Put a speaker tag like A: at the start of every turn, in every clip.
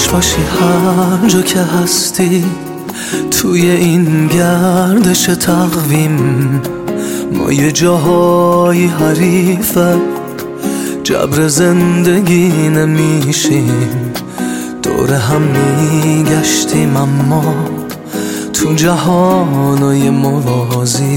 A: خوش باشی هر جا که هستی، توی این گردش تقویم ما یه جاهای حریفه، جبر زندگی نمیشیم، دور هم میگشتیم اما تو جهانای موازی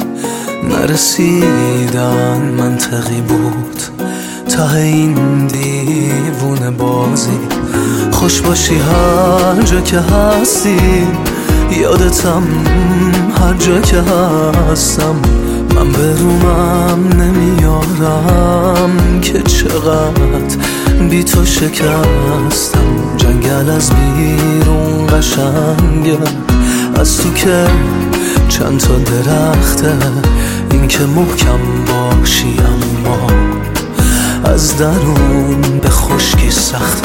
A: نرسیدن منطقی بود ته این دیوونه بازی. خوش باشی هر جا که هستی، یادتم هر جا که هستم، من به رومم نمیارم که چقدر بی تو شکستم. جنگل از بیرون قشنگه، از تو که چند تا درخته، این که محکم باشی اما از درون به خشکی سخته.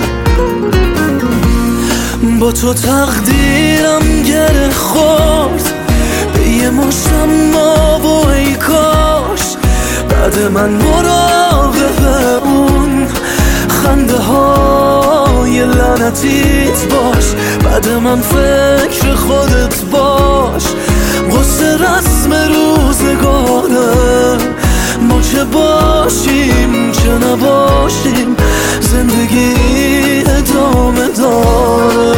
A: با تو تقدیرم گره خورد به یه مشتم ما و ای کاش بعد من مراقب اون خنده های لعنتیت باش، بعد من فکر خودت باش. قصه رسم روزگاره، ما چه باشیم چه نباشیم، زندگی ادامه داره.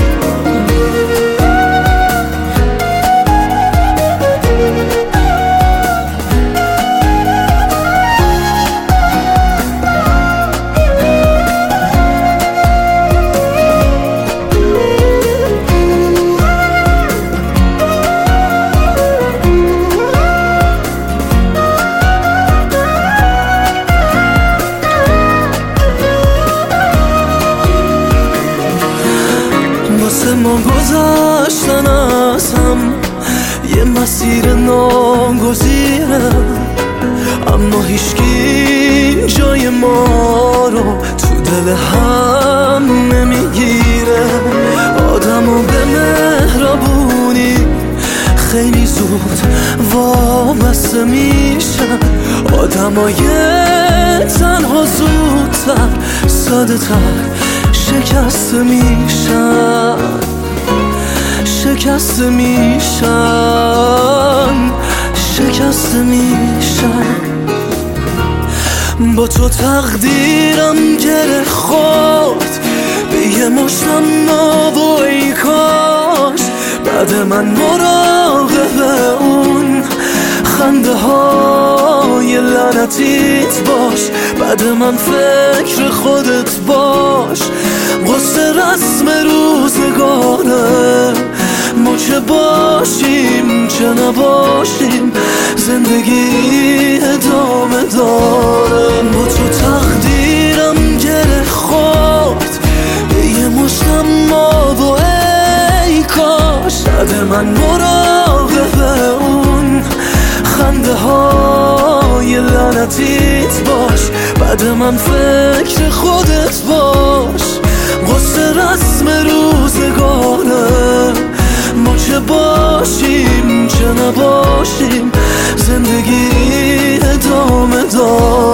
A: ما گذشتن از هم یه مسیر ناگزیره، اما هیچکی جای ما رو تو دل هم نمیگیره. آدمو به مهربونی خیلی زود وابسته میشن، آدمای تنها زودتر ساده تر شکسته میشن، شکسته میشن، شکسته میشن. با تو تقدیرم گره خورد به یه مشتم ما و ای کاش بعد من مراقب اون خنده های لعنتیت باش، بعد من فکر خودت باش. قصه رسم روزگاره، ما چه باشیم چه نباشیم، زندگی ادامه داره. با تو تقدیرم گره خورد به یه مشتم ما و ای کاش بعد من مراقب اون خنده های لعنتیت باش، بعد من فکر خودت باش. قصه رسم روزگاره، ما چه باشیم چه نباشیم، زندگی ادامه داره.